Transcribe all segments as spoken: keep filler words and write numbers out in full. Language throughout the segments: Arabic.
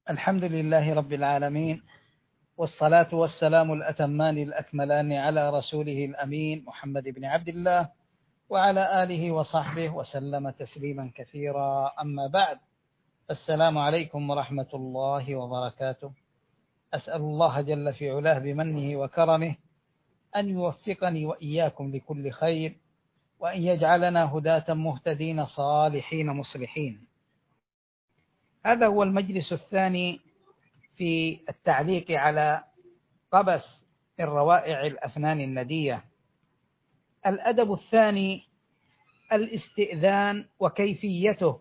الحمد لله رب العالمين، والصلاة والسلام الأتمان الأكملان على رسوله الأمين محمد بن عبد الله وعلى آله وصحبه وسلم تسليما كثيرا. أما بعد، السلام عليكم ورحمة الله وبركاته. أسأل الله جل في علاه بمنه وكرمه أن يوفقني وإياكم لكل خير، وأن يجعلنا هداة مهتدين صالحين مصلحين. هذا هو المجلس الثاني في التعليق على قبس من روائع الأفنان الندية. الأدب الثاني الاستئذان وكيفيته.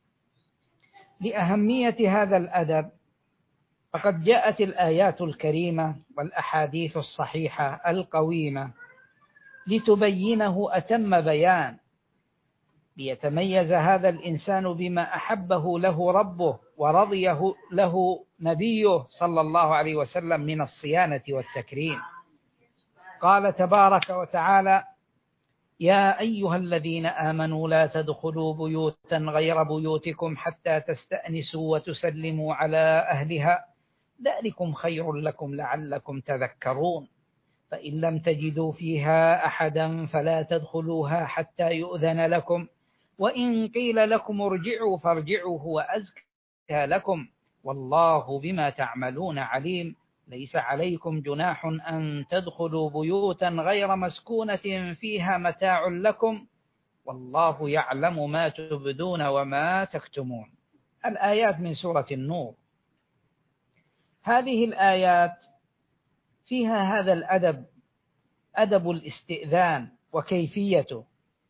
لأهمية هذا الأدب فقد جاءت الآيات الكريمة والأحاديث الصحيحة القويمة لتبينه أتم بيان، ليتميز هذا الإنسان بما أحبه له ربه ورضيه له نبيه صلى الله عليه وسلم من الصيانة والتكريم. قال تبارك وتعالى: يا أيها الذين آمنوا لا تدخلوا بيوتا غير بيوتكم حتى تستأنسوا وتسلموا على أهلها ذلكم خير لكم لعلكم تذكرون، فإن لم تجدوا فيها أحدا فلا تدخلوها حتى يؤذن لكم، وإن قيل لكم ارجعوا فارجعوا هو أزكى لكم، والله بما تعملون عليم. ليس عليكم جناح أن تدخلوا بيوتا غير مسكونة فيها متاع لكم، والله يعلم ما تبدون وما تكتمون. الآيات من سورة النور. هذه الآيات فيها هذا الأدب، أدب الاستئذان وكيفيته.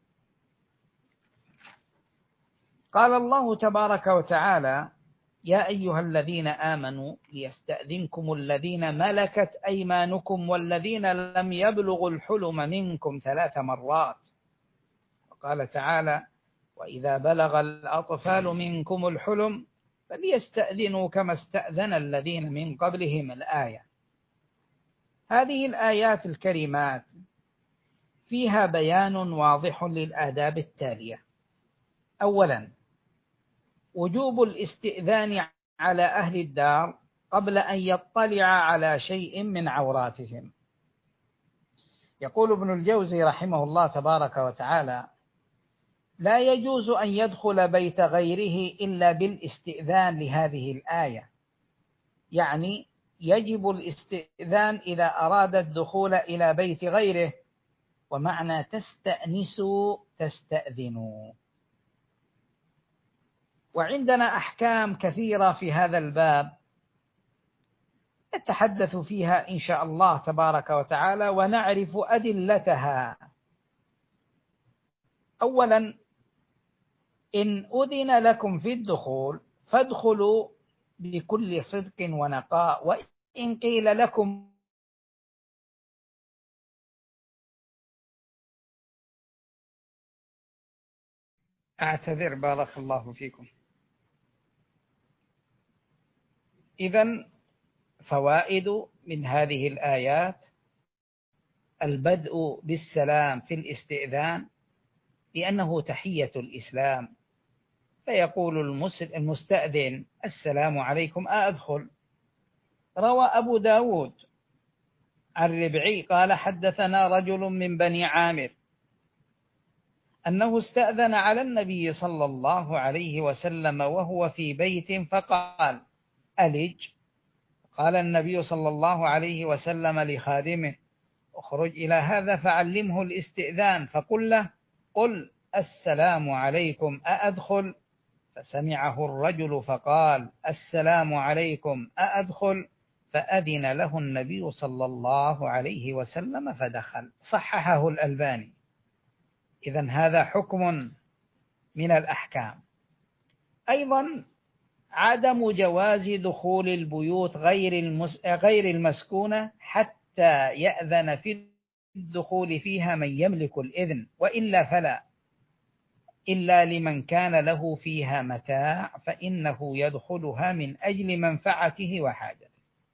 قال الله تبارك وتعالى: يا أيها الذين آمنوا ليستأذنكم الذين ملكت أيمانكم والذين لم يبلغوا الحلم منكم ثلاث مرات. وقال تعالى: وإذا بلغ الأطفال منكم الحلم فليستأذنوا كما استأذن الذين من قبلهم. الآية. هذه الآيات الكريمات فيها بيان واضح للآداب التالية. أولا، وجوب الاستئذان على أهل الدار قبل أن يطلع على شيء من عوراتهم. يقول ابن الجوزي رحمه الله تبارك وتعالى: لا يجوز أن يدخل بيت غيره إلا بالاستئذان لهذه الآية، يعني يجب الاستئذان إذا أراد الدخول إلى بيت غيره، ومعنى تستأنسوا تستأذنوا. وعندنا أحكام كثيرة في هذا الباب نتحدث فيها إن شاء الله تبارك وتعالى ونعرف أدلتها. أولا، إن أذن لكم في الدخول فادخلوا بكل صدق ونقاء، وإن قيل لكم أعتذر بارك الله فيكم. إذن فوائد من هذه الآيات: البدء بالسلام في الاستئذان لأنه تحية الإسلام، فيقول المستأذن: السلام عليكم أأدخل؟ روى أبو داود عن ربعي قال: حدثنا رجل من بني عامر أنه استأذن على النبي صلى الله عليه وسلم وهو في بيت فقال: ألج. قال النبي صلى الله عليه وسلم لخادمه: اخرج إلى هذا فعلمه الاستئذان فقل له: قل السلام عليكم أأدخل؟ فسمعه الرجل فقال: السلام عليكم أأدخل؟ فأذن له النبي صلى الله عليه وسلم فدخل. صححه الألباني. إذن هذا حكم من الأحكام. أيضا عدم جواز دخول البيوت غير المسكونة حتى يأذن في الدخول فيها من يملك الإذن، وإلا فلا، إلا لمن كان له فيها متاع فإنه يدخلها من أجل منفعته وحاجته.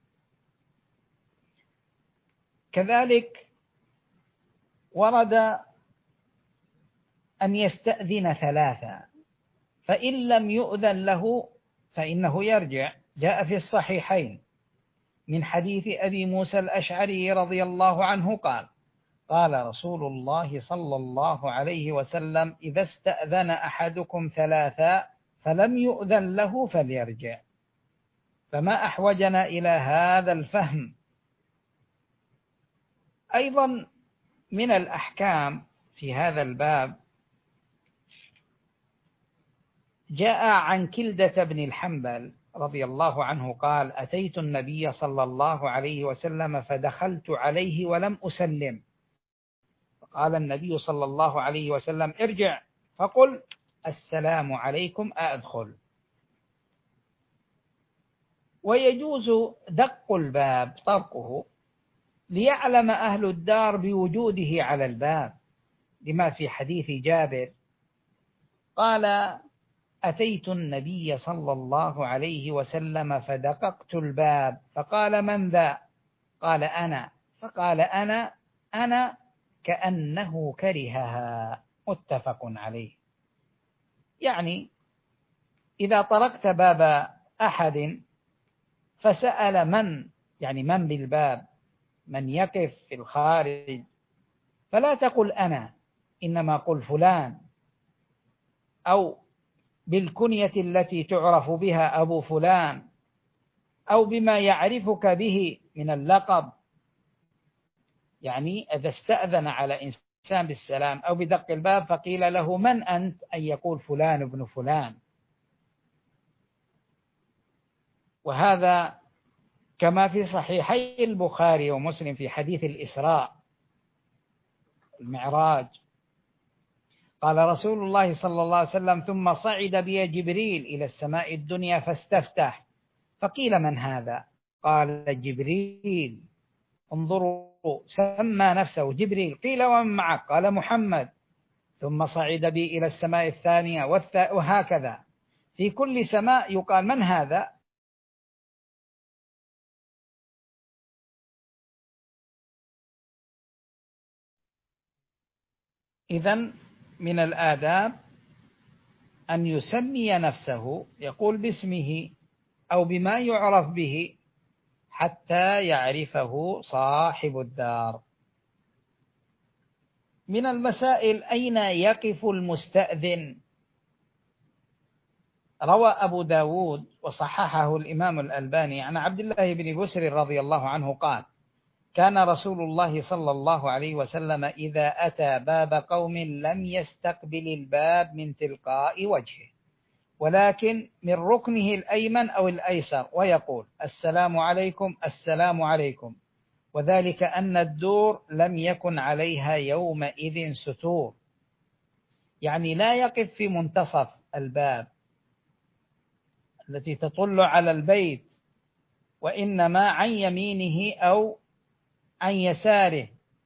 كذلك ورد أن يستأذن ثلاثة، فإن لم يؤذن له فإنه يرجع جاء في الصحيحين من حديث أبي موسى الأشعري رضي الله عنه قال: قال رسول الله صلى الله عليه وسلم: إذا استأذن أحدكم ثلاثا فلم يؤذن له فليرجع. فما أحوجنا إلى هذا الفهم. أيضا من الأحكام في هذا الباب جاء عن كلدة بن الحنبل رضي الله عنه قال: أتيت النبي صلى الله عليه وسلم فدخلت عليه ولم أسلم، فقال النبي صلى الله عليه وسلم: ارجع فقل السلام عليكم أدخل. ويجوز دق الباب طرقه ليعلم أهل الدار بوجوده على الباب، لما في حديث جابر قال: أتيت النبي صلى الله عليه وسلم فدققت الباب فقال: من ذا؟ قال: أنا. فقال: أنا أنا كأنه كرهها. متفق عليه. يعني إذا طرقت باب أحد فسأل من، يعني من بالباب، من يقف في الخارج، فلا تقل أنا، إنما قل فلان، أو بالكنية التي تعرف بها أبو فلان، أو بما يعرفك به من اللقب. يعني إذا استأذن على إنسان بالسلام أو بدق الباب فقيل له: من أنت؟ أن يقول فلان ابن فلان. وهذا كما في صحيحي البخاري ومسلم في حديث الإسراء المعراج، قال رسول الله صلى الله عليه وسلم: ثم صعد بي جبريل إلى السماء الدنيا فاستفتح، فقيل: من هذا؟ قال: جبريل. انظروا، سمى نفسه جبريل. قيل: ومن معك؟ قال: محمد. ثم صعد بي إلى السماء الثانية وهكذا في كل سماء يقال: من هذا؟ إذن من الآداب أن يسمي نفسه، يقول باسمه أو بما يعرف به حتى يعرفه صاحب الدار. من المسائل: أين يقف المستأذن؟ روى أبو داود وصححه الإمام الألباني عن عبد الله بن بسر رضي الله عنه قال: كان رسول الله صلى الله عليه وسلم إذا أتى باب قوم لم يستقبل الباب من تلقاء وجهه، ولكن من ركنه الأيمن أو الأيسر، ويقول: السلام عليكم السلام عليكم، وذلك أن الدور لم يكن عليها يومئذ ستور. يعني لا يقف في منتصف الباب التي تطل على البيت، وإنما عن يمينه أو عن يساره.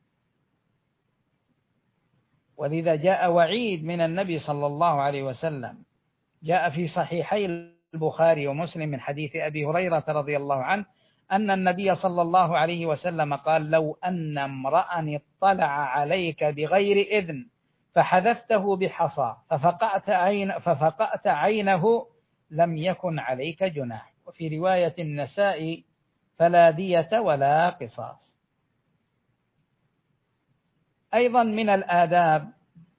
ولذا جاء وعيد من النبي صلى الله عليه وسلم، جاء في صحيحي البخاري ومسلم من حديث أبي هريرة رضي الله عنه أن النبي صلى الله عليه وسلم قال: لو أن امرأ اطلع عليك بغير إذن فحذفته بحصى ففقأت, عين ففقأت عينه لم يكن عليك جناح. وفي رواية النساء: فلا دية ولا قصاص. أيضا من الآداب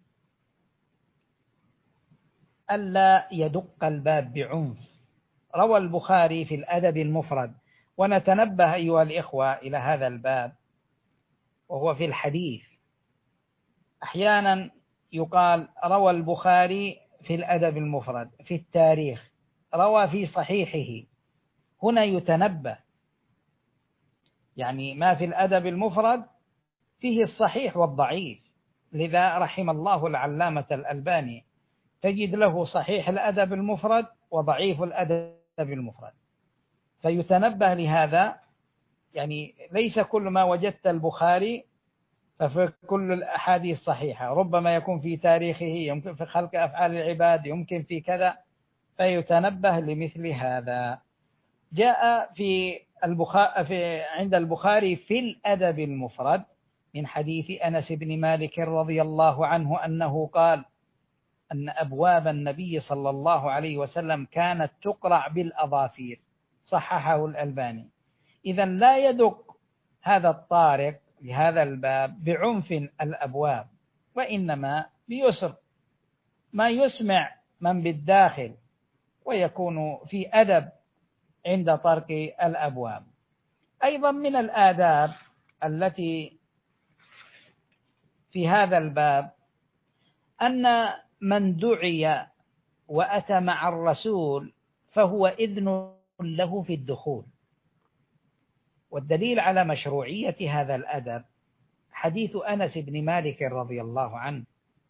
ألا يدق الباب بعنف. روى البخاري في الأدب المفرد، ونتنبه أيها الإخوة إلى هذا الباب وهو في الحديث. أحيانا يقال روى البخاري في الأدب المفرد، في التاريخ روى في صحيحه. هنا يتنبه، يعني ما في الأدب المفرد فيه الصحيح والضعيف. لذا رحم الله العلامة الألباني، تجد له صحيح الأدب المفرد وضعيف الأدب المفرد، فيتنبه لهذا. يعني ليس كل ما وجدت البخاري ففي كل الأحاديث صحيحة، ربما يكون في تاريخه، يمكن في خلق أفعال العباد، يمكن في كذا، فيتنبه لمثل هذا. جاء في البخاري في عند البخاري في الأدب المفرد من حديث أنس بن مالك رضي الله عنه أنه قال أن أبواب النبي صلى الله عليه وسلم كانت تقرع بالأظافير، صححه الألباني. إذا لا يدق هذا الطارق لهذا الباب بعنف الأبواب، وإنما بيسر، ما يسمع من بالداخل، ويكون في أدب عند طرق الأبواب. أيضا من الآداب التي في هذا الباب أن من دعي وأتى مع الرسول فهو إذن له في الدخول. والدليل على مشروعية هذا الأدب حديث أنس بن مالك رضي الله عنه،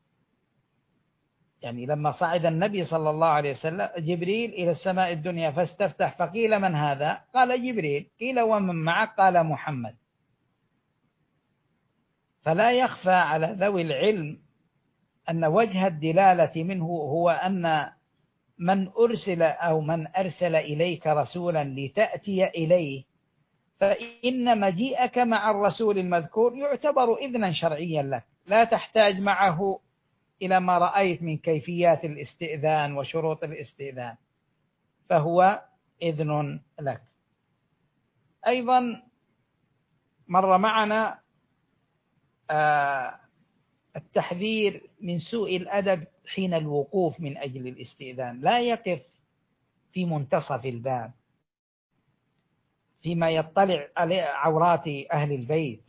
يعني لما صعد النبي صلى الله عليه وسلم جبريل إلى السماء الدنيا فاستفتح فقيل من هذا؟ قال جبريل. قيل ومن معك؟ قال محمد. فلا يخفى على ذوي العلم أن وجه الدلالة منه هو أن من أرسل أو من أرسل إليك رسولا لتأتي إليه، فإن مجيئك مع الرسول المذكور يعتبر إذنا شرعيا لك، لا تحتاج معه إلى ما رأيت من كيفيات الاستئذان وشروط الاستئذان، فهو إذن لك. أيضا مر معنا التحذير من سوء الأدب حين الوقوف من أجل الاستئذان، لا يقف في منتصف الباب فيما يطلع على عورات أهل البيت،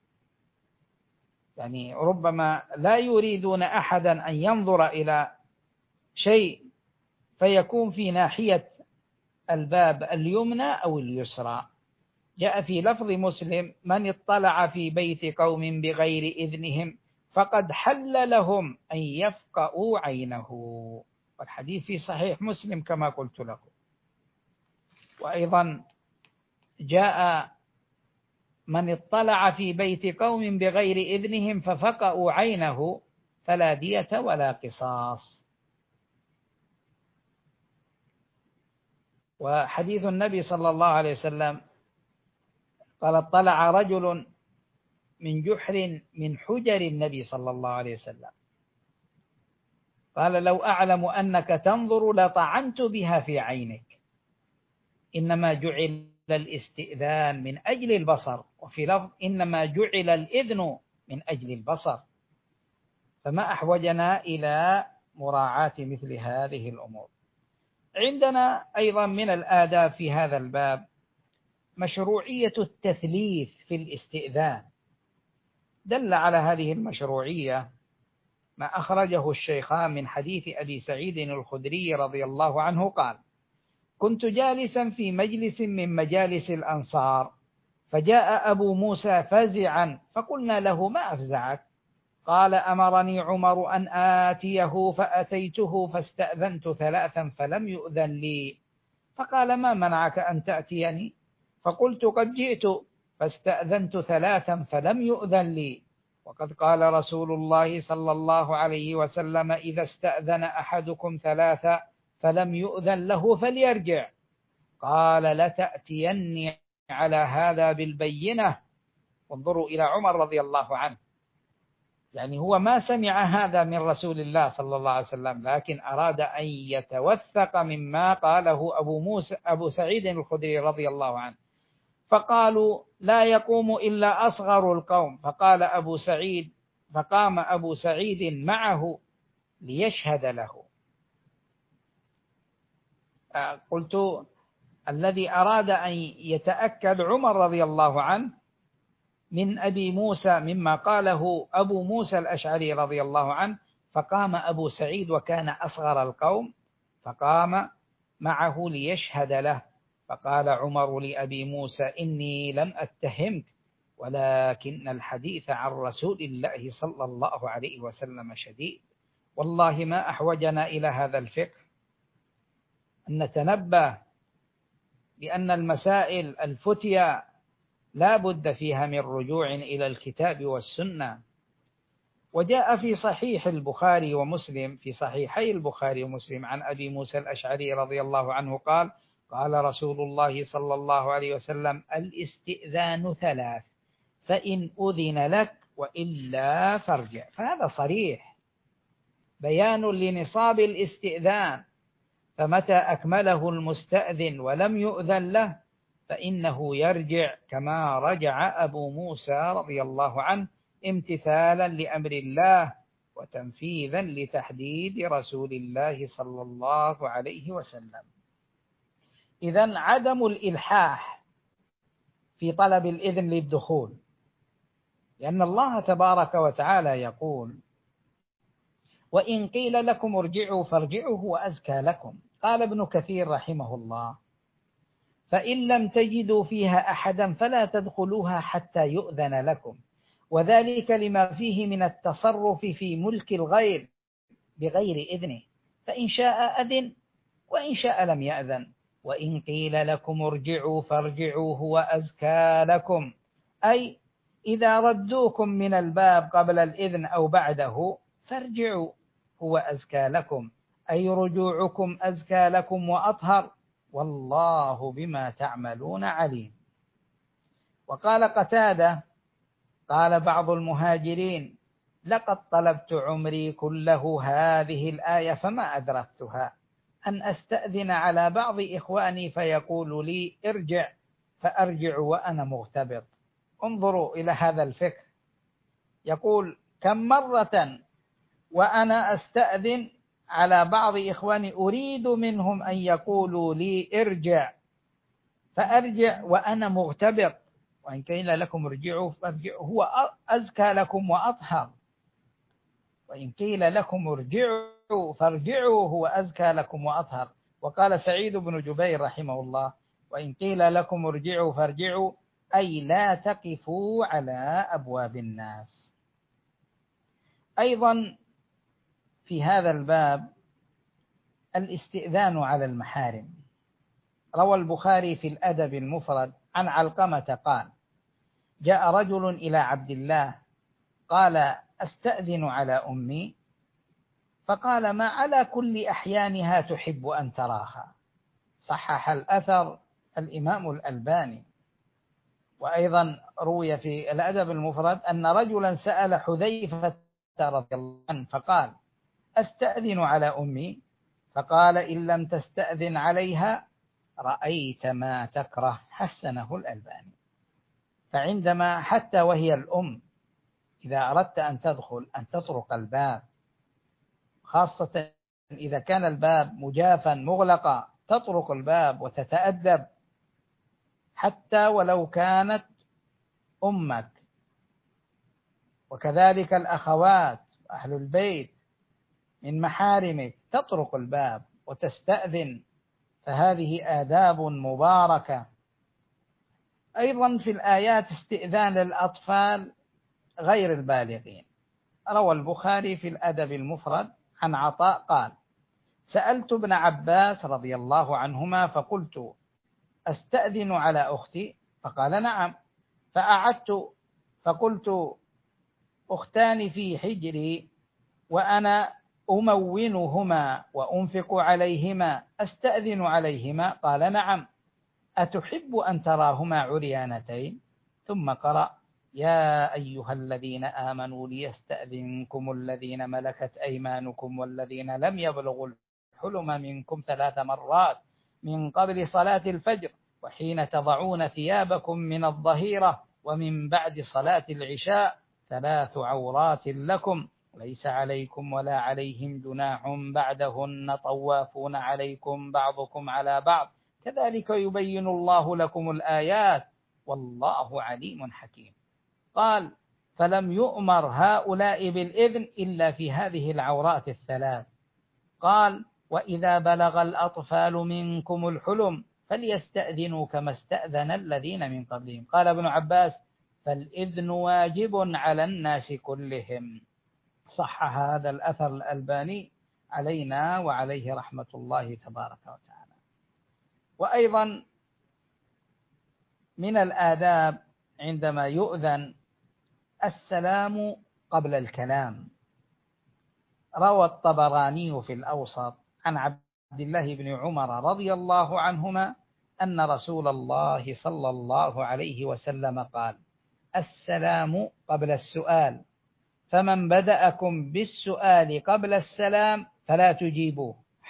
يعني ربما لا يريدون أحدا أن ينظر إلى شيء فيكون في ناحية الباب اليمنى أو اليسرى. جاء في لفظ مسلم: من اطلع في بيت قوم بغير إذنهم فقد حل لهم أن يفقئوا عينه. والحديث في صحيح مسلم كما قلت لكم. وأيضا جاء: من اطلع في بيت قوم بغير إذنهم ففقئوا عينه فلا دية ولا قصاص. وحديث النبي صلى الله عليه وسلم قال: اطلع رجل من جحر من حجر النبي صلى الله عليه وسلم، قال: لو أعلم أنك تنظر لطعنت بها في عينك. إنما جعل الاستئذان من أجل البصر، وفي لفظ: إنما جعل الإذن من أجل البصر. فما أحوجنا إلى مراعاة مثل هذه الأمور. عندنا أيضا من الآداب في هذا الباب مشروعية التثليث في الاستئذان. دل على هذه المشروعية ما أخرجه الشيخان من حديث أبي سعيد الخدري رضي الله عنه قال: كنت جالسا في مجلس من مجالس الأنصار، فجاء أبو موسى فزعا، فقلنا له: ما أفزعك؟ قال: أمرني عمر أن آتيه فأتيته فاستأذنت ثلاثا فلم يؤذن لي. فقال: ما منعك أن تأتيني؟ فقلت: قد جئت فاستأذنت ثلاثا فلم يؤذن لي، وقد قال رسول الله صلى الله عليه وسلم: إذا استأذن أحدكم ثلاثا فلم يؤذن له فليرجع. قال: لتأتيني على هذا بالبينة. وانظروا إلى عمر رضي الله عنه، يعني هو ما سمع هذا من رسول الله صلى الله عليه وسلم، لكن أراد أن يتوثق مما قاله أبو موسى أبو سعيد الخدري رضي الله عنه. فقالوا: لا يقوم إلا أصغر القوم. فقال أبو سعيد فقام أبو سعيد معه ليشهد له. قلت: الذي أراد أن يتأكد عمر رضي الله عنه من أبي موسى مما قاله أبو موسى الأشعري رضي الله عنه، فقام أبو سعيد وكان أصغر القوم فقام معه ليشهد له. فقال عمر لأبي موسى: إني لم أتهمك، ولكن الحديث عن رسول الله صلى الله عليه وسلم شديد. والله ما أحوجنا إلى هذا الفقه أن نتنبه بأن المسائل الفتية لا بد فيها من رجوع إلى الكتاب والسنة. وجاء في صحيح البخاري ومسلم في صحيحي البخاري ومسلم عن أبي موسى الأشعري رضي الله عنه قال: قال رسول الله صلى الله عليه وسلم: الاستئذان ثلاث، فإن أذن لك وإلا فارجع. فهذا صريح بيان لنصاب الاستئذان. فمتى أكمله المستأذن ولم يؤذن له فإنه يرجع كما رجع أبو موسى رضي الله عنه امتثالا لأمر الله وتنفيذا لتحديد رسول الله صلى الله عليه وسلم. إذن عدم الإلحاح في طلب الإذن للدخول، لأن الله تبارك وتعالى يقول: وإن قيل لكم ارجعوا فارجعوا هو أزكى لكم. قال ابن كثير رحمه الله: فإن لم تجدوا فيها أحدا فلا تدخلوها حتى يؤذن لكم، وذلك لما فيه من التصرف في ملك الغير بغير إذنه، فإن شاء أذن وإن شاء لم يأذن. وإن قيل لكم ارجعوا فارجعوا هو أزكى لكم، أي إذا ردوكم من الباب قبل الإذن أو بعده فارجعوا هو أزكى لكم، أي رجوعكم أزكى لكم وأطهر، والله بما تعملون عليم. وقال قتادة: قال بعض المهاجرين: لقد طلبت عمري كله هذه الآية فما أدركتها، أن أستأذن على بعض إخواني فيقول لي ارجع فأرجع وأنا مغتبط. انظروا إلى هذا الفكر، يقول: كم مرة وأنا أستأذن على بعض إخواني أريد منهم أن يقولوا لي ارجع فأرجع وأنا مغتبط، وإن قيل لكم ارجعوا فارجعوا هو أزكى لكم وأطهر. وإن قيل لكم ارجعوا فارجعوا هو أزكى لكم وأطهر. وقال سعيد بن جبير رحمه الله: وإن قيل لكم ارجعوا فارجعوا أي لا تقفوا على أبواب الناس. أيضا في هذا الباب الاستئذان على المحارم. روى البخاري في الأدب المفرد عن علقمة قال: جاء رجل إلى عبد الله قال: أستأذن على أمي، فقال: ما على كل أحيانها تحب أن تراها. صحح الأثر الإمام الألباني. وأيضا روي في الأدب المفرد أن رجلا سأل حذيفة رضي الله عنه فقال: أستأذن على أمي، فقال: إن لم تستأذن عليها رأيت ما تكره. حسنه الألباني. فعندما حتى وهي الأم إذا أردت أن تدخل أن تطرق الباب، خاصة إذا كان الباب مجافا مغلقا، تطرق الباب وتتأدب حتى ولو كانت أمك. وكذلك الأخوات أهل البيت من محارمك تطرق الباب وتستأذن، فهذه آداب مباركة. أيضا في الآيات استئذان الأطفال غير البالغين. روى البخاري في الأدب المفرد عن عطاء قال: سألت ابن عباس رضي الله عنهما فقلت: أستأذن على أختي؟ فقال: نعم. فأعدت فقلت: أختان في حجري وأنا أمونهما وأنفق عليهما، أستأذن عليهما؟ قال: نعم. أتحب أن تراهما عريانتين؟ ثم قرأ: يا أيها الذين آمنوا ليستأذنكم الذين ملكت أيمانكم والذين لم يبلغوا الحلم منكم ثلاث مرات من قبل صلاة الفجر وحين تضعون ثيابكم من الظهيرة ومن بعد صلاة العشاء، ثلاث عورات لكم ليس عليكم ولا عليهم جناح بعدهن طوافون عليكم بعضكم على بعض كذلك يبين الله لكم الآيات والله عليم حكيم. قال: فلم يؤمر هؤلاء بالإذن إلا في هذه العورات الثلاث. قال: وإذا بلغ الأطفال منكم الحلم فليستأذنوا كما استأذن الذين من قبلهم. قال ابن عباس: فالإذن واجب على الناس كلهم. صح هذا الأثر الألباني علينا وعليه رحمة الله تبارك وتعالى. وأيضا من الآداب عندما يؤذن السلام قبل الكلام. روى الطبراني في الأوسط عن عبد الله بن عمر رضي الله عنهما أن رسول الله صلى الله عليه وسلم قال: السلام قبل السؤال، فمن بدأكم بالسؤال قبل السلام فلا تجيبوه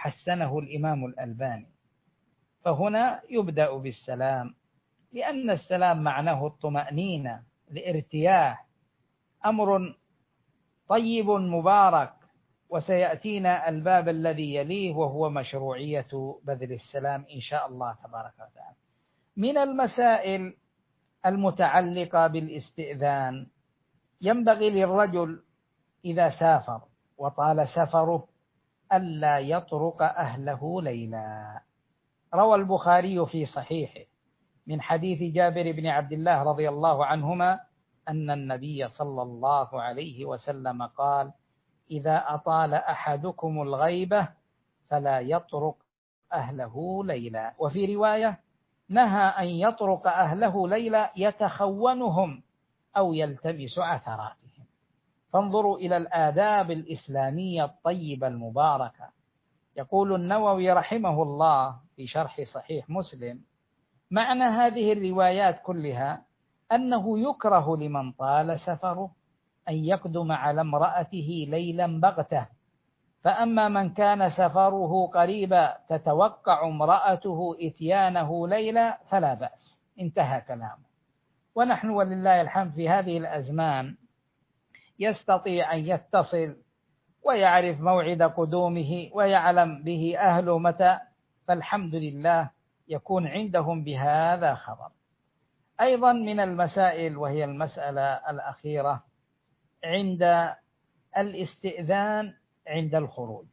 حسنه الإمام الألباني. فهنا يبدأ بالسلام، لأن السلام معناه الطمأنينة، الارتياح، أمر طيب مبارك. وسيأتينا الباب الذي يليه وهو مشروعية بذل السلام إن شاء الله تبارك وتعالى. من المسائل المتعلقة بالاستئذان، ينبغي للرجل إذا سافر وطال سفره ألا يطرق أهله ليلا. روى البخاري في صحيحه من حديث جابر بن عبد الله رضي الله عنهما أن النبي صلى الله عليه وسلم قال: إذا أطال أحدكم الغيبة فلا يطرق أهله ليلا. وفي رواية: نهى أن يطرق أهله ليلا يتخونهم أو يلتبس عثراتهم. فانظروا إلى الآداب الإسلامية الطيبة المباركة. يقول النووي رحمه الله في شرح صحيح مسلم: معنى هذه الروايات كلها أنه يكره لمن طال سفره أن يقدم على امرأته ليلا بغتة، فأما من كان سفره قريبا تتوقع امرأته إتيانه ليلا فلا بأس. انتهى كلامه. ونحن ولله الحمد في هذه الأزمان يستطيع أن يتصل ويعرف موعد قدومه ويعلم به أهله متى، فالحمد لله يكون عندهم بهذا خبر. أيضا من المسائل، وهي المسألة الأخيرة، عند الاستئذان عند الخروج.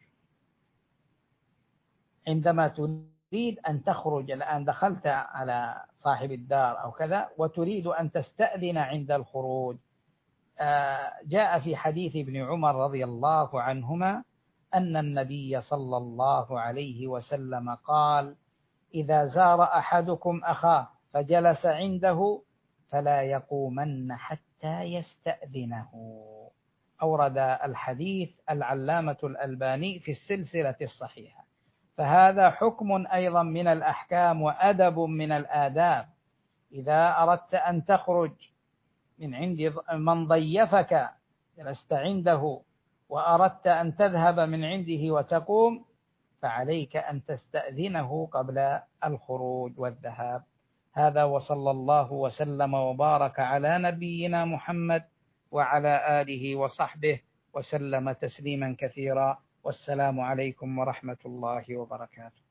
عندما تريد أن تخرج، الآن دخلت على صاحب الدار أو كذا وتريد أن تستأذن عند الخروج، جاء في حديث ابن عمر رضي الله عنهما أن النبي صلى الله عليه وسلم قال: إذا زار أحدكم أخاه فجلس عنده فلا يقومن حتى يستأذنه. أورد الحديث العلامة الألباني في السلسلة الصحيحة. فهذا حكم أيضا من الأحكام وأدب من الآداب. إذا أردت أن تخرج من عند من ضيفك جلست عنده وأردت أن تذهب من عنده وتقوم، فعليك أن تستأذنه قبل الخروج والذهاب. هذا، وصلى الله وسلم وبارك على نبينا محمد وعلى آله وصحبه وسلم تسليما كثيرا. والسلام عليكم ورحمة الله وبركاته.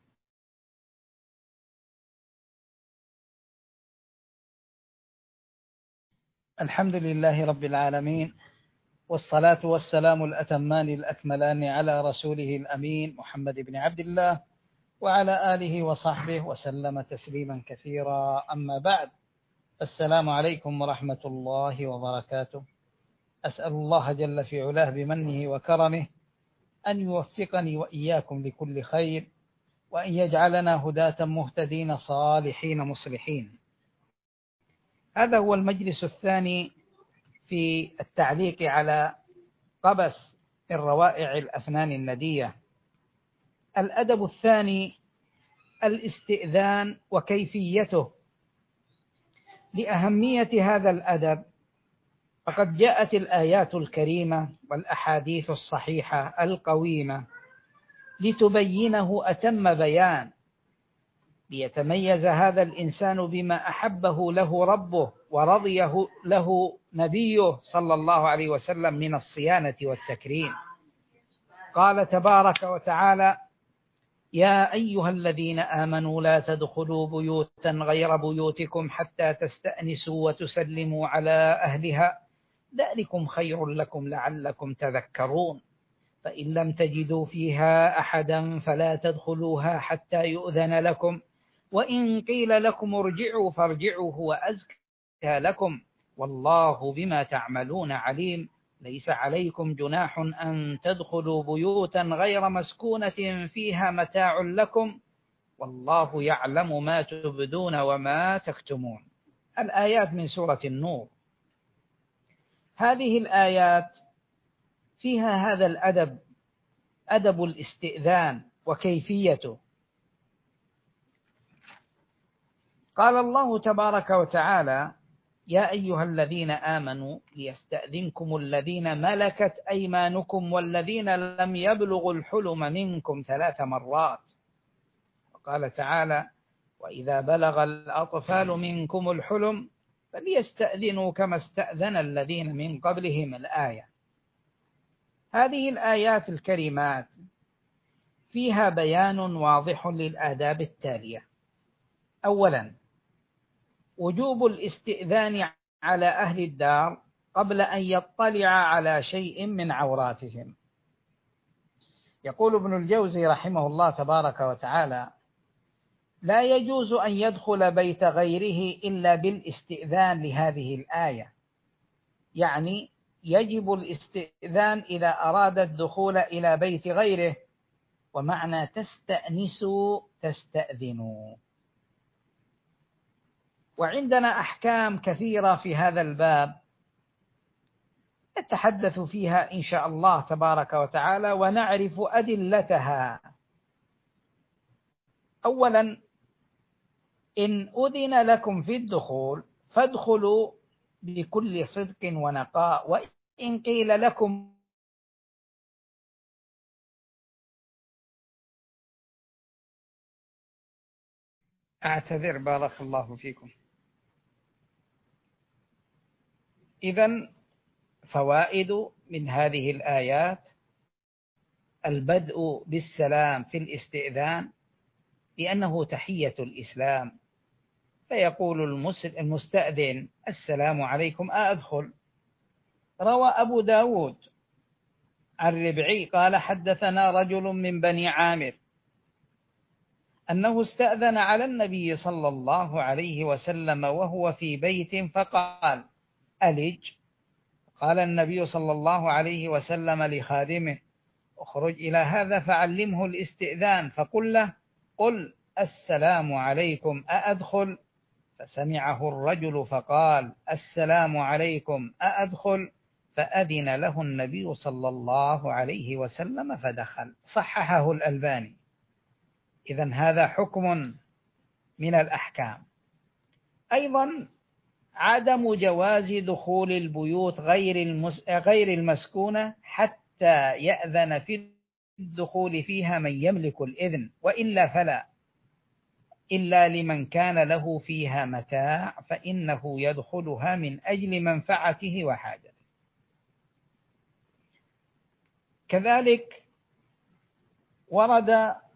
الحمد لله رب العالمين، والصلاة والسلام الأتمان الأكملان على رسوله الأمين محمد بن عبد الله وعلى آله وصحبه وسلم تسليما كثيرا. أما بعد، السلام عليكم ورحمة الله وبركاته. أسأل الله جل في علاه بمنه وكرمه أن يوفقني وإياكم لكل خير، وأن يجعلنا هداة مهتدين صالحين مصلحين. هذا هو المجلس الثاني في التعليق على قبس من روائع الأفنان الندية. الأدب الثاني الاستئذان وكيفيته. لأهمية هذا الأدب فقد جاءت الآيات الكريمة والأحاديث الصحيحة القويمة لتبينه أتم بيان، ليتميز هذا الإنسان بما أحبه له ربه ورضيه له نبيه صلى الله عليه وسلم من الصيانة والتكريم. قال تبارك وتعالى: يا أيها الذين آمنوا لا تدخلوا بيوتا غير بيوتكم حتى تستأنسوا وتسلموا على أهلها ذلكم خير لكم لعلكم تذكرون. فإن لم تجدوا فيها أحدا فلا تدخلوها حتى يؤذن لكم، وإن قيل لكم ارجعوا فارجعوا هو أزكى لكم، والله بما تعملون عليم. ليس عليكم جناح أن تدخلوا بيوتا غير مسكونة فيها متاع لكم، والله يعلم ما تبدون وما تكتمون. الآيات من سورة النور. هذه الآيات فيها هذا الأدب، أدب الاستئذان وكيفيته. قال الله تبارك وتعالى: يا أيها الذين آمنوا ليستأذنكم الذين ملكت أيمانكم والذين لم يبلغوا الحلم منكم ثلاث مرات. وقال تعالى: وإذا بلغ الأطفال منكم الحلم فليستأذنوا كما استأذن الذين من قبلهم. الآية. هذه الآيات الكريمات فيها بيان واضح للآداب التالية: أولا، وجوب الاستئذان على أهل الدار قبل أن يطلع على شيء من عوراتهم. يقول ابن الجوزي رحمه الله تبارك وتعالى: لا يجوز أن يدخل بيت غيره إلا بالاستئذان لهذه الآية، يعني يجب الاستئذان إذا أراد الدخول إلى بيت غيره، ومعنى تستأنسوا تستأذنوا. وعندنا أحكام كثيرة في هذا الباب نتحدث فيها إن شاء الله تبارك وتعالى ونعرف أدلتها. أولا، إن أذن لكم في الدخول فادخلوا بكل صدق ونقاء، وإن قيل لكم أعتذر بارك الله فيكم. إذن فوائد من هذه الآيات: البدء بالسلام في الاستئذان لأنه تحية الإسلام، فيقول المستأذن: السلام عليكم أأدخل؟ روى أبو داود عن ربعي قال: حدثنا رجل من بني عامر أنه استأذن على النبي صلى الله عليه وسلم وهو في بيت فقال: ألج. قال النبي صلى الله عليه وسلم لخادمه: اخرج إلى هذا فعلمه الاستئذان فقل له: قل السلام عليكم أأدخل؟ فسمعه الرجل فقال: السلام عليكم أأدخل؟ فأذن له النبي صلى الله عليه وسلم فدخل. صححه الألباني. إذن هذا حكم من الأحكام. أيضا عدم جواز دخول البيوت غير المسكونة حتى يأذن في الدخول فيها من يملك الإذن، وإلا فلا، إلا لمن كان له فيها متاع فإنه يدخلها من أجل منفعته وحاجته. كذلك ورد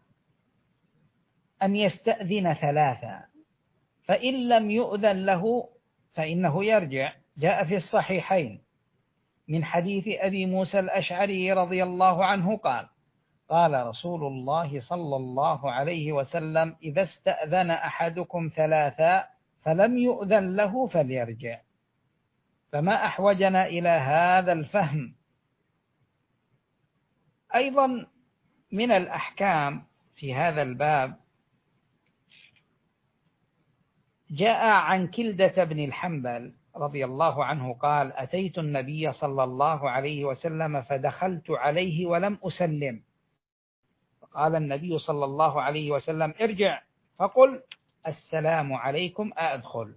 أن يستأذن ثلاثة، فإن لم يؤذن له فإنه يرجع. جاء في الصحيحين من حديث أبي موسى الأشعري رضي الله عنه قال: قال رسول الله صلى الله عليه وسلم: إذا استأذن أحدكم ثلاثا فلم يؤذن له فليرجع. فما أحوجنا إلى هذا الفهم. أيضا من الأحكام في هذا الباب جاء عن كلدة بن الحنبل رضي الله عنه قال: أتيت النبي صلى الله عليه وسلم فدخلت عليه ولم أسلم، فقال النبي صلى الله عليه وسلم: ارجع فقل السلام عليكم أأدخل.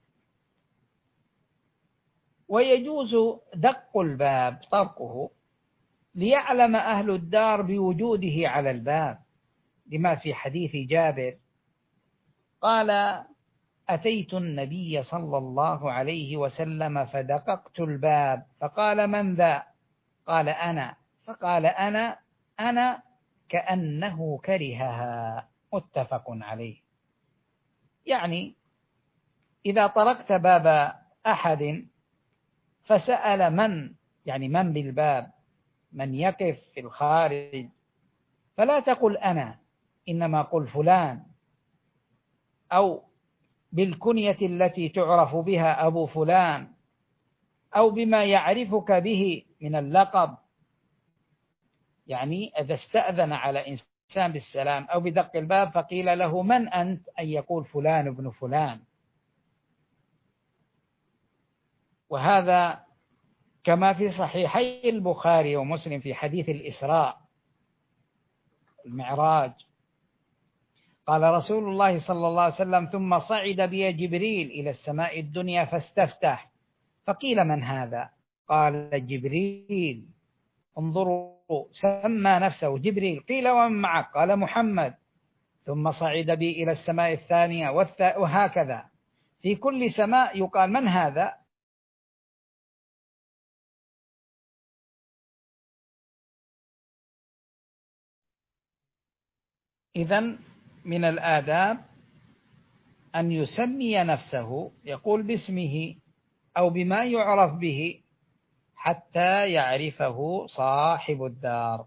ويجوز دق الباب طرقه ليعلم أهل الدار بوجوده على الباب، لما في حديث جابر قال: أتيت النبي صلى الله عليه وسلم فدققت الباب فقال: من ذا؟ قال: أنا. فقال: أنا أنا كأنه كرهها. متفق عليه. يعني إذا طرقت باب أحد فسأل من، يعني من بالباب، من يقف في الخارج، فلا تقل أنا، إنما قل فلان، أو بالكنية التي تعرف بها أبو فلان، أو بما يعرفك به من اللقب. يعني إذا استأذن على إنسان بالسلام أو بدق الباب فقيل له: من أنت؟ أن يقول فلان ابن فلان. وهذا كما في صحيحي البخاري ومسلم في حديث الإسراء المعراج. قال رسول الله صلى الله عليه وسلم: ثم صعد بي جبريل إلى السماء الدنيا فاستفتح، فقيل: من هذا؟ قال: جبريل. انظروا، سمى نفسه جبريل. قيل: ومن معك؟ قال: محمد. ثم صعد بي إلى السماء الثانية والث... وهكذا في كل سماء يقال: من هذا؟ إذن من الآداب أن يسمي نفسه، يقول باسمه أو بما يعرف به حتى يعرفه صاحب الدار.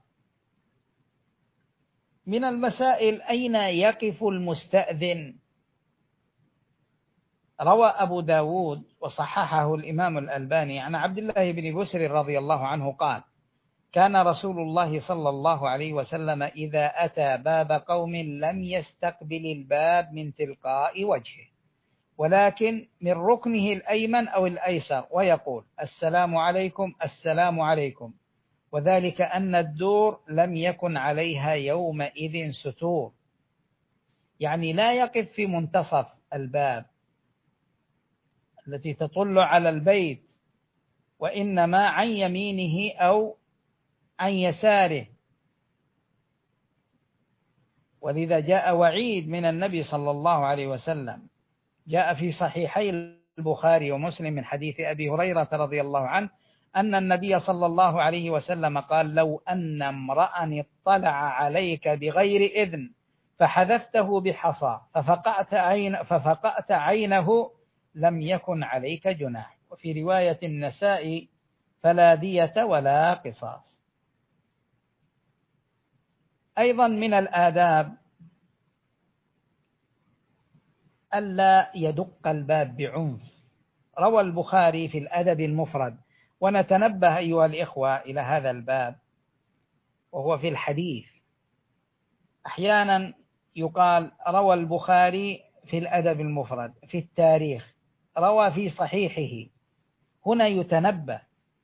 من المسائل: أين يقف المستأذن؟ روى أبو داود وصححه الإمام الألباني عن عبد الله بن بسر رضي الله عنه قال: كان رسول الله صلى الله عليه وسلم إذا أتى باب قوم لم يستقبل الباب من تلقاء وجهه، ولكن من ركنه الأيمن أو الأيسر، ويقول: السلام عليكم السلام عليكم، وذلك أن الدور لم يكن عليها يومئذ ستور. يعني لا يقف في منتصف الباب التي تطل على البيت، وإنما عن يمينه أو عن يساره. ولذا جاء وعيد من النبي صلى الله عليه وسلم، جاء في صحيحي البخاري ومسلم من حديث أبي هريرة رضي الله عنه أن النبي صلى الله عليه وسلم قال: لو أن امرأ اطلع عليك بغير إذن فحذفته بحصى ففقأت, عين ففقأت عينه لم يكن عليك جناح. وفي رواية النساء: فلا دية ولا قصاص. أيضا من الآداب ألا يدق الباب بعنف. روى البخاري في الأدب المفرد، ونتنبه أيها الإخوة إلى هذا الباب وهو في الحديث. أحيانا يقال: روى البخاري في الأدب المفرد، في التاريخ روى في صحيحه. هنا يتنبه،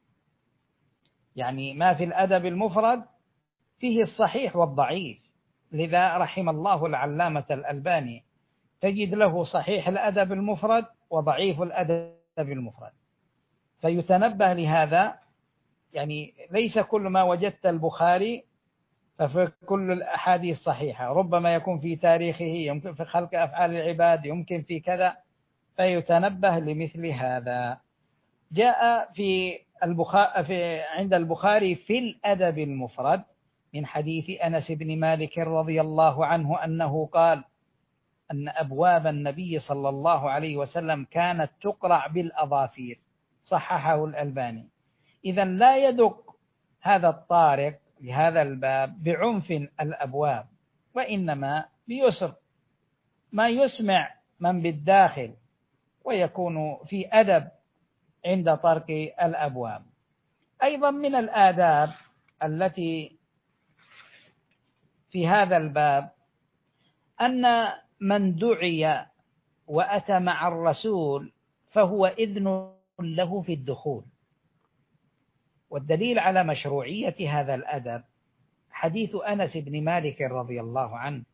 يعني ما في الأدب المفرد فيه الصحيح والضعيف. لذا رحم الله العلامة الألباني، تجد له صحيح الأدب المفرد وضعيف الأدب المفرد، فيتنبه لهذا. يعني ليس كل ما وجدت البخاري ففي كل الأحاديث صحيحة، ربما يكون في تاريخه، يمكن في خلق أفعال العباد، يمكن في كذا، فيتنبه لمثل هذا. جاء في البخاري في عند البخاري في الأدب المفرد من حديث أنس بن مالك رضي الله عنه أنه قال أن أبواب النبي صلى الله عليه وسلم كانت تقرع بالأظافير، صححه الألباني. إذا لا يدق هذا الطارق لهذا الباب بعنف الأبواب، وإنما بيسر، ما يسمع من بالداخل، ويكون في أدب عند طرق الأبواب. أيضا من الآداب التي في هذا الباب أن من دعي وأتى مع الرسول فهو إذن له في الدخول. والدليل على مشروعية هذا الأدب حديث أنس بن مالك رضي الله عنه،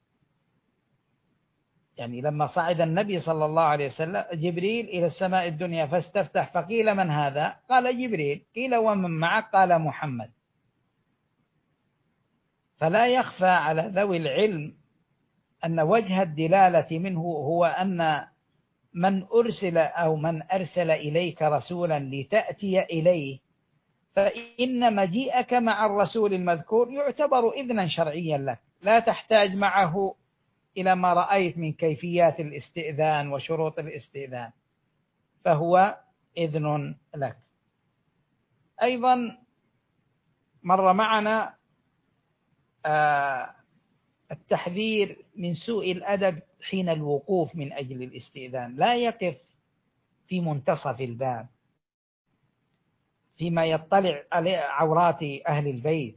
يعني لما صعد النبي صلى الله عليه وسلم جبريل إلى السماء الدنيا فاستفتح، فقيل: من هذا؟ قال: جبريل. قيل: ومن معك؟ قال: محمد. فلا يخفى على ذوي العلم أن وجه الدلالة منه هو أن من أرسل أو من أرسل إليك رسولا لتأتي إليه، فإن مجيئك مع الرسول المذكور يعتبر إذنا شرعيا لك، لا تحتاج معه إلى ما رأيت من كيفيات الاستئذان وشروط الاستئذان، فهو إذن لك. أيضا مر معنا التحذير من سوء الأدب حين الوقوف من أجل الاستئذان. لا يقف في منتصف الباب فيما يطلع على عورات أهل البيت،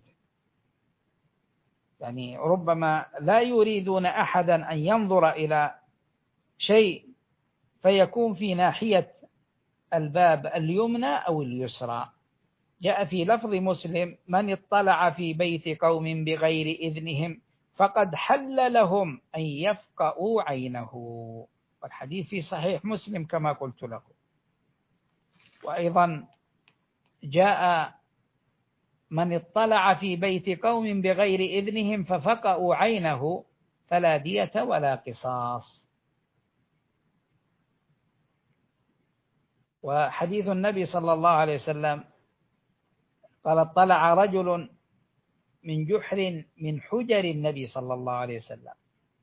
يعني ربما لا يريدون أحدا أن ينظر إلى شيء، فيكون في ناحية الباب اليمنى أو اليسرى. جاء في لفظ مسلم: من اطلع في بيت قوم بغير إذنهم فقد حل لهم أن يفقئوا عينه. والحديث في صحيح مسلم كما قلت لكم. وأيضا جاء من اطلع في بيت قوم بغير إذنهم ففقئوا عينه فلا دية ولا قصاص. وحديث النبي صلى الله عليه وسلم قال اطلع رجل من جحر من حجر النبي صلى الله عليه وسلم،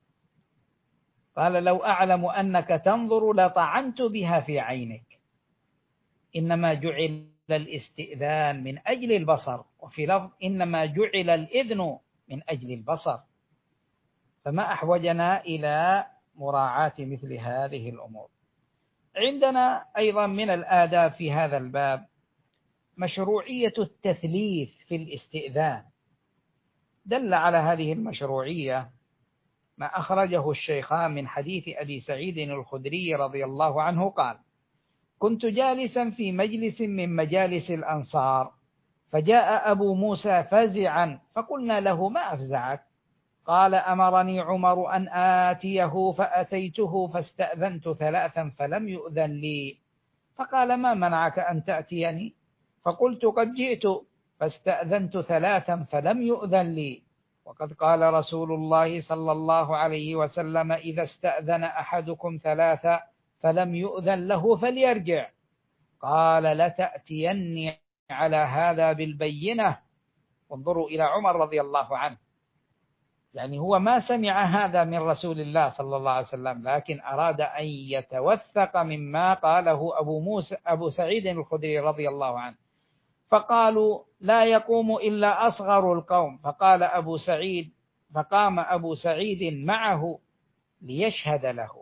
قال لو أعلم أنك تنظر لطعنت بها في عينك، إنما جعل الاستئذان من أجل البصر، وفي لفظ إنما جعل الإذن من أجل البصر. فما أحوجنا إلى مراعاة مثل هذه الأمور. عندنا أيضا من الآداب في هذا الباب مشروعية التثليث في الاستئذان. دل على هذه المشروعية ما أخرجه الشيخان من حديث أبي سعيد الخدري رضي الله عنه قال: كنت جالسا في مجلس من مجالس الأنصار، فجاء أبو موسى فزعا، فقلنا له: ما أفزعك؟ قال: أمرني عمر أن آتيه فأتيته فاستأذنت ثلاثا فلم يؤذن لي، فقال: ما منعك أن تأتيني؟ فقلت: قد جئت فاستأذنت ثلاثا فلم يؤذن لي، وقد قال رسول الله صلى الله عليه وسلم: إذا استأذن أحدكم ثلاثا فلم يؤذن له فليرجع. قال: لتأتيني على هذا بالبينة. وانظروا إلى عمر رضي الله عنه، يعني هو ما سمع هذا من رسول الله صلى الله عليه وسلم، لكن أراد أن يتوثق مما قاله أبو موسى أبو سعيد الخدري رضي الله عنه. فقالوا: لا يقوم إلا أصغر القوم. فقال أبو سعيد فقام أبو سعيد معه ليشهد له.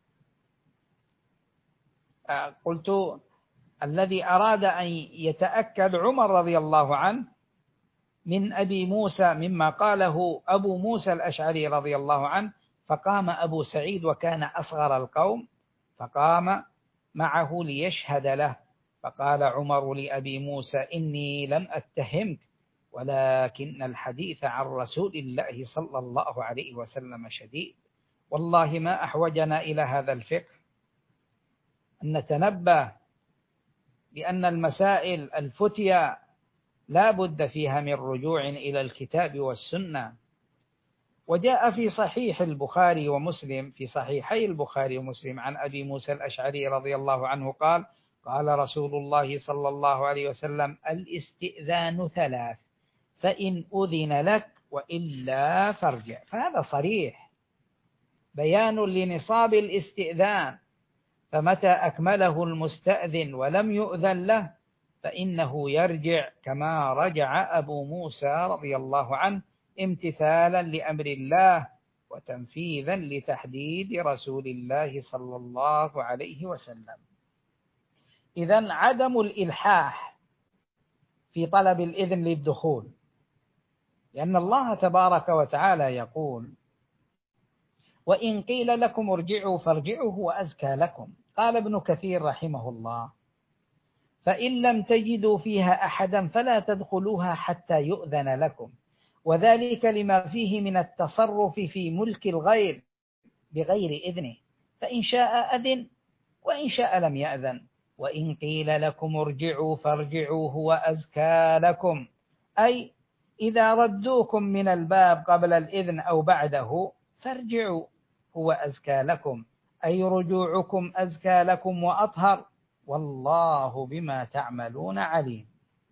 قلت: الذي أراد أن يتأكد عمر رضي الله عنه من أبي موسى مما قاله أبو موسى الأشعري رضي الله عنه، فقام أبو سعيد وكان أصغر القوم، فقام معه ليشهد له. فقال عمر لأبي موسى: إني لم أتهمك، ولكن الحديث عن رسول الله صلى الله عليه وسلم شديد. والله ما أحوجنا إلى هذا الفقه أن نتنبه لأن المسائل الفتية لا بد فيها من رجوع إلى الكتاب والسنة. وجاء في صحيح البخاري ومسلم في صحيحي البخاري ومسلم عن أبي موسى الأشعري رضي الله عنه قال: قال رسول الله صلى الله عليه وسلم: الاستئذان ثلاث، فإن أذن لك وإلا فارجع. فهذا صريح بيان لنصاب الاستئذان، فمتى أكمله المستأذن ولم يؤذن له فإنه يرجع كما رجع أبو موسى رضي الله عنه، امتثالا لأمر الله وتنفيذا لتحديد رسول الله صلى الله عليه وسلم. إذن عدم الإلحاح في طلب الإذن للدخول، لأن الله تبارك وتعالى يقول: وإن قيل لكم ارجعوا فارجعوا هو أزكى لكم. قال ابن كثير رحمه الله: فإن لم تجدوا فيها أحدا فلا تدخلوها حتى يؤذن لكم، وذلك لما فيه من التصرف في ملك الغير بغير إذنه، فإن شاء أذن وإن شاء لم يأذن. وإن قيل لكم ارجعوا فارجعوا هو أزكى لكم، أي إذا ردوكم من الباب قبل الإذن أو بعده فارجعوا هو أزكى لكم، أي رجوعكم أزكى لكم وأطهر، والله بما تعملون عليم.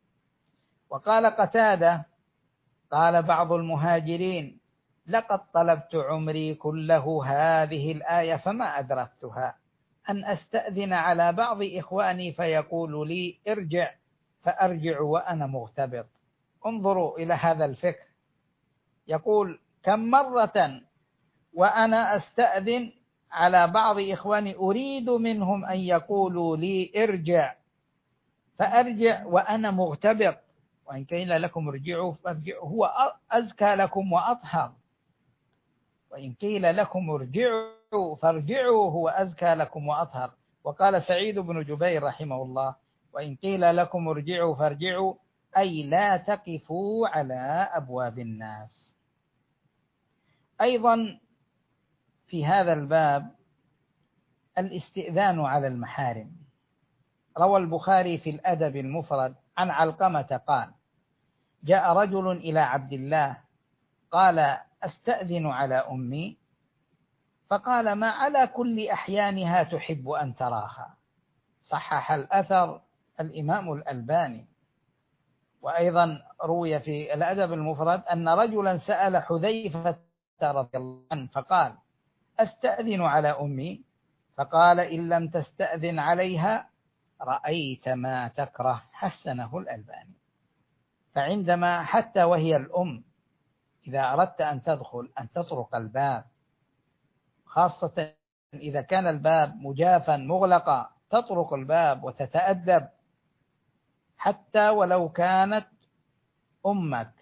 وقال قتادة: قال بعض المهاجرين: لقد طلبت عمري كله هذه الآية فما أدركتها، أن أستأذن على بعض إخواني فيقول لي ارجع فأرجع وأنا مغتبط. انظروا إلى هذا الفكر، يقول: كم مرة وأنا أستأذن على بعض إخواني أريد منهم أن يقولوا لي ارجع فأرجع وأنا مغتبط، وإن قيل لكم ارجعوا فارجعوا هو أزكى لكم وأطهر. وإن قيل لكم ارجعوا فارجعوا هو أزكى لكم وأطهر. وقال سعيد بن جبير رحمه الله: وإن قيل لكم ارجعوا فارجعوا، أي لا تقفوا على أبواب الناس. أيضا في هذا الباب الاستئذان على المحارم. روى البخاري في الأدب المفرد عن علقمة قال: جاء رجل إلى عبد الله قال: أستأذن على أمي؟ فقال: ما على كل أحيانها تحب أن تراها. صحح الأثر الإمام الألباني. وأيضا روي في الأدب المفرد أن رجلا سأل حذيفة رضي الله عنه فقال: أستأذن على أمي؟ فقال: إن لم تستأذن عليها رأيت ما تكره. حسنه الألباني. فعندما حتى وهي الأم إذا أردت أن تدخل أن تطرق الباب، خاصة إذا كان الباب مجافا مغلقا، تطرق الباب وتتأدب حتى ولو كانت أمك.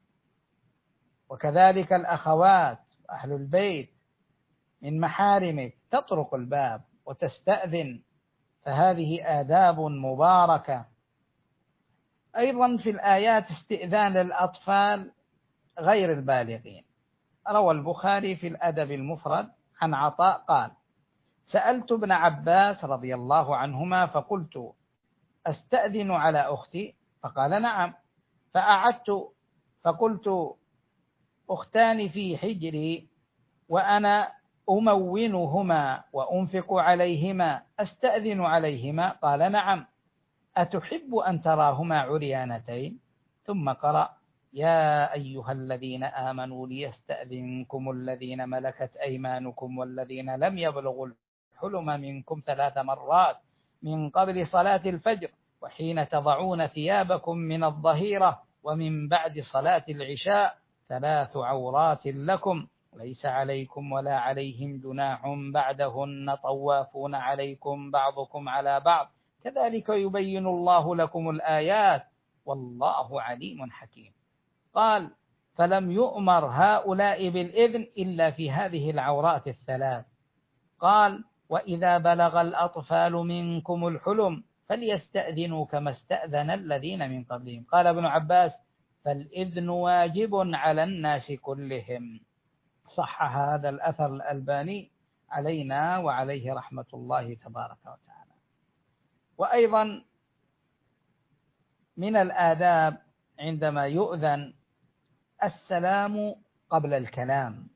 وكذلك الأخوات أهل البيت من محارمك تطرق الباب وتستأذن، فهذه آداب مباركة. أيضا في الآيات استئذان الأطفال غير البالغين. روى البخاري في الأدب المفرد عن عطاء قال: سألت ابن عباس رضي الله عنهما فقلت: أستأذن على أختي؟ فقال: نعم. فأعدت فقلت: أختان في حجري وأنا أمونهما وأنفق عليهما، أستأذن عليهما؟ قال: نعم. أتحب أن تراهما عريانتين؟ ثم قرأ: يا أيها الذين آمنوا ليستأذنكم الذين ملكت أيمانكم والذين لم يبلغوا الحلم منكم ثلاث مرات من قبل صلاة الفجر وحين تضعون ثيابكم من الظهيرة ومن بعد صلاة العشاء، ثلاث عورات لكم ليس عليكم ولا عليهم جناح بعدهن طوافون عليكم بعضكم على بعض كذلك يبين الله لكم الآيات والله عليم حكيم. قال: فلم يؤمر هؤلاء بالإذن إلا في هذه العورات الثلاث. قال: وإذا بلغ الأطفال منكم الحلم فليستأذنوا كما استأذن الذين من قبلهم. قال ابن عباس: فالإذن واجب على الناس كلهم. صح هذا الأثر الألباني علينا وعليه رحمة الله تبارك وتعالى. وأيضا من الآداب عندما يؤذن السلام قبل الكلام.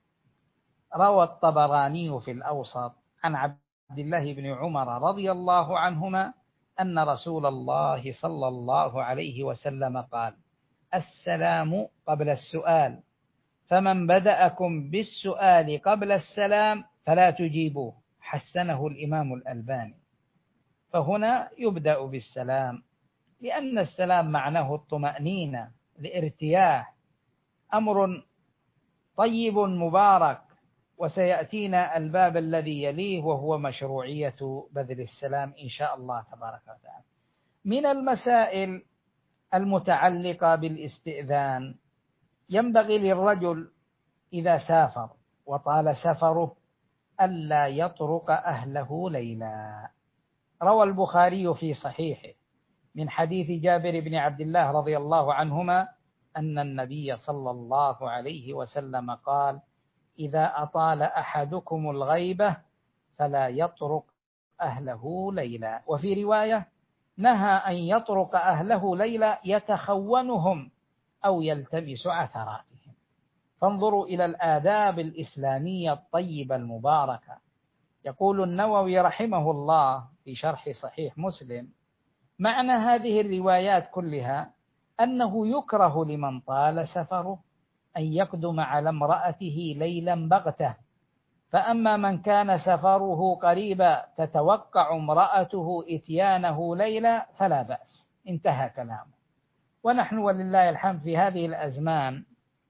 روى الطبراني في الأوسط عن عبد الله بن عمر رضي الله عنهما أن رسول الله صلى الله عليه وسلم قال: السلام قبل السؤال، فمن بدأكم بالسؤال قبل السلام فلا تجيبوه. حسنه الإمام الألباني. فهنا يبدأ بالسلام لأن السلام معناه الطمأنينة، الارتياح، أمر طيب مبارك. وسيأتينا الباب الذي يليه وهو مشروعية بذل السلام إن شاء الله تبارك وتعالى. من المسائل المتعلقة بالاستئذان: ينبغي للرجل إذا سافر وطال سفره ألا يطرق أهله ليلا. روى البخاري في صحيحه من حديث جابر بن عبد الله رضي الله عنهما أن النبي صلى الله عليه وسلم قال: إذا أطال أحدكم الغيبة فلا يطرق أهله ليلا. وفي رواية: نهى أن يطرق أهله ليلا يتخونهم أو يلتمس عثراتهم. فانظروا إلى الآداب الإسلامية الطيبة المباركة. يقول النووي رحمه الله في شرح صحيح مسلم: معنى هذه الروايات كلها أنه يكره لمن طال سفره أن يقدم على امرأته ليلا بغتة، فأما من كان سفره قريبا تتوقع امرأته إتيانه ليلا فلا بأس. انتهى كلامه. ونحن ولله الحمد في هذه الأزمان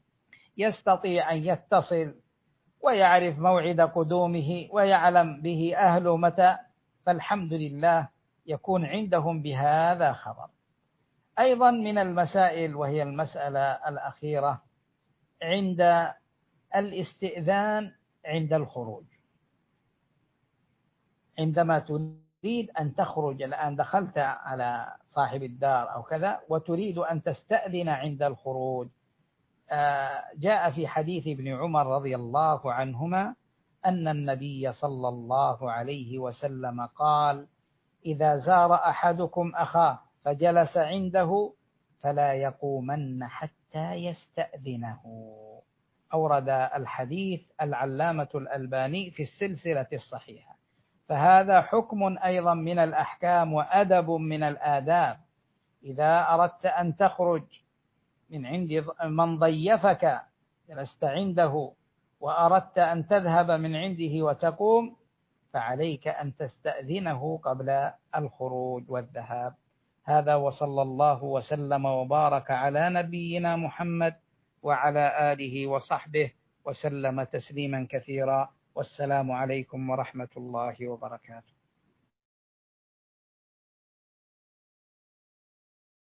يستطيع أن يتصل ويعرف موعد قدومه ويعلم به أهله متى، فالحمد لله يكون عندهم بهذا خبر. أيضا من المسائل وهي المسألة الأخيرة عند الاستئذان عند الخروج. عندما تريد أن تخرج، الآن دخلت على صاحب الدار أو كذا وتريد أن تستأذن عند الخروج، جاء في حديث ابن عمر رضي الله عنهما أن النبي صلى الله عليه وسلم قال: إذا زار أحدكم أخاه فجلس عنده فلا يقومن حتى يستأذنه. أورد الحديث العلامة الألباني في السلسلة الصحيحة. فهذا حكم أيضا من الأحكام وأدب من الآداب. إذا أردت أن تخرج من عند من ضيفك جلست عنده وأردت أن تذهب من عنده وتقوم، فعليك أن تستأذنه قبل الخروج والذهاب. هذا، وصلى الله وسلم وبارك على نبينا محمد وعلى آله وصحبه وسلم تسليما كثيرا. والسلام عليكم ورحمة الله وبركاته.